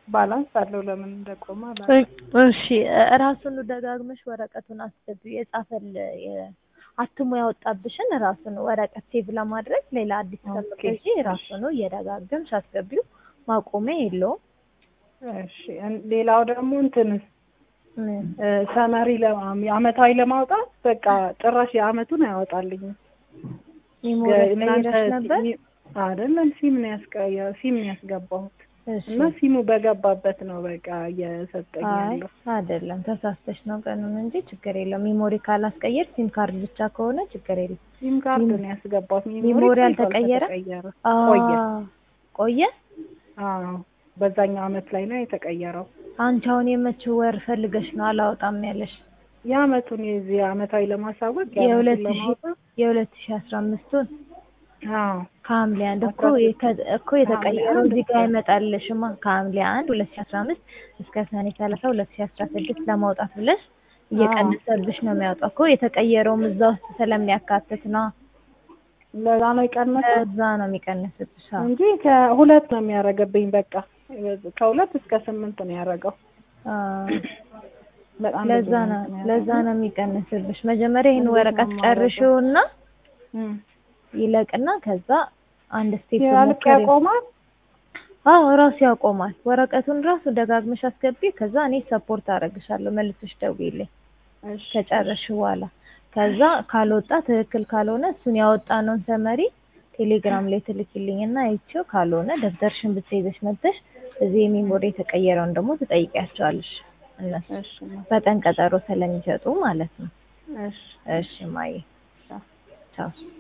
ባላንስ አለው ለምን እንደቆመ እሺ ራሱን ደጋግመሽ ወረቀቱን አስገቢ የጻፈል አትሞ ያወጣብሽን ራሱን ወረቀት ሴቭ ለማድረግ ሌላ አዲስ ከምትገዢ ራሱን እየደጋገምሽ አስገቢው ማቆሚያ የለውም። እሺ ሌላው ደግሞ እንትንስ ሰመሪ አመታዊ ለማውጣት በቃ ጭራሽ የአመቱን አያወጣልኝም። ሚሞሪ ነበር አይደለም ሲም ያስገባሁት እና ሲሙ በገባበት ነው በቃ እየሰጠኝ ያለው። አይደለም ተሳስተሽ ነው ቀኑን እንጂ ችግር የለም። ሚሞሪ ካላስቀየር ሲም ካርድ ብቻ ከሆነ ችግር የለም። ሲም ካርድ ነው ያስገባሁት። ሚሞሪ አልተቀየረ ቆየ። አዎ በዛኛው አመት ላይ ነው የተቀየረው። አንቺ አሁን የመቼ ወር ፈልገሽ ነው አላወጣም ያለሽ? የአመቱን የዚህ አመታዊ ለማሳወቅ የ2015ቱን ከሐምሌ 1 እኮ የተቀየረው እዚህ ጋር ይመጣልሽማ። ከሐምሌ 1 2015 እስከ ሰኔ 30 2016 ለማውጣት ብለሽ እየቀነሰብሽ ነው የሚያወጣው እኮ የተቀየረውም እዛ ውስጥ ስለሚያካትት ነው። ለዛ ነው የቀነሰው። እዛ ነው የሚቀንስብሽ እንጂ ከሁለት ነው የሚያረጋብኝ። በቃ ከ2 እስከ 8 ነው ያረጋው። ለዛ ነው የሚቀንስብሽ። መጀመሪያ ይሄን ወረቀት ጨርሽውና ይለቅና ከዛ አንድ ስቴፕ ያቆማል። ራሱ ያቆማል። ወረቀቱን ራሱ ደጋግመሽ አስገቢ። ከዛ እኔ ሰፖርት አደርግሻለሁ መልሰሽ ደውይልኝ ከጨረሽ በኋላ። ከዛ ካልወጣ ትክክል ካልሆነ እሱን ያወጣነውን ሰመሪ ቴሌግራም ላይ ትልኪልኝና አይቼው ካልሆነ ደብተርሽን ብትይዘሽ መጥተሽ እዚህ ሚሞሪ የተቀየረውን ደግሞ ትጠይቂያቸዋለሽ። እነሱ በቀን ቀጠሮ ስለሚሰጡ ማለት ነው። እሺ ማዬ ቻው።